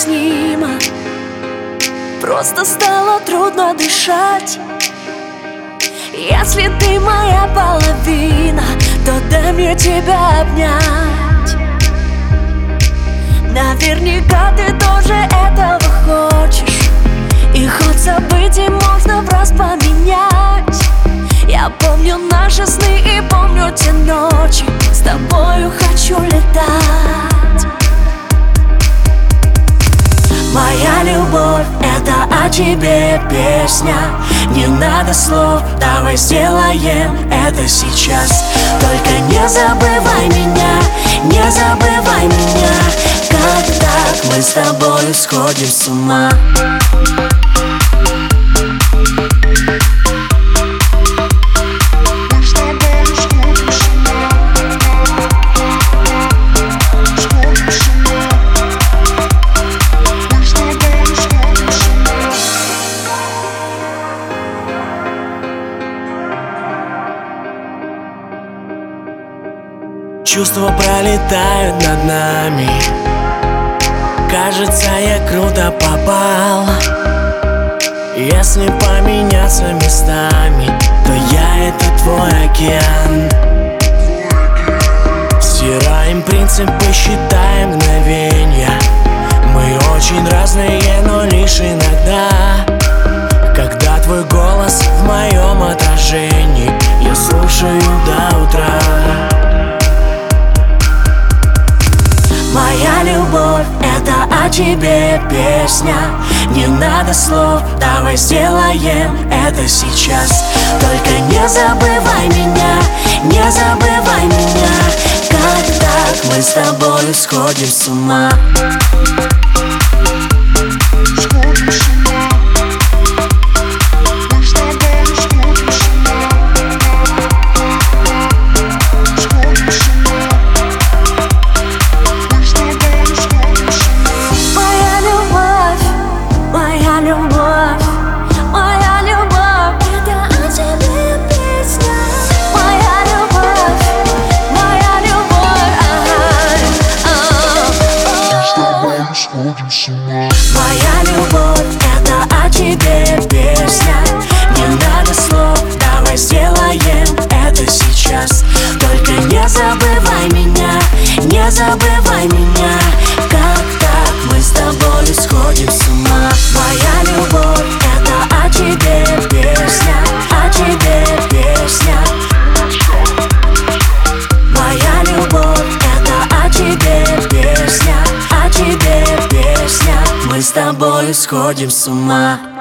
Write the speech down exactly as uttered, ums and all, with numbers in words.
необъяснимо. Просто стало трудно дышать. Если ты моя половина, то дай мне тебя обнять. Наверняка ты тоже этого хочешь, и ход событий можно враз поменять. Я помню наши сны и помню те ночи, с тобою хочу летать. Моя любовь — это о тебе песня. Не надо слов, давай сделаем это сейчас. Только не забывай меня, не забывай меня. Как так мы с тобою сходим с ума? Чувства пролетают над нами. Кажется, я круто попал. Если поменяться местами, то я — это твой океан. Стираем принципы, считаем мгновенья. Мы очень разные, но лишь иногда. Когда твой голос в моем отражении, я слушаю до утра. Моя любовь — это о тебе песня. Не надо слов, давай сделаем это сейчас. Только не забывай меня, не забывай меня. Как так мы с тобою сходим с ума? Моя любовь — это о тебе песня. Не надо слов, давай сделаем это сейчас. Только не забывай меня, не забывай меня. Как так мы с тобой сходим с ума? Моя любовь — это о тебе песня, о тебе песня. Моя любовь — это о тебе песня, о тебе песня. Мы с тобой сходим с ума.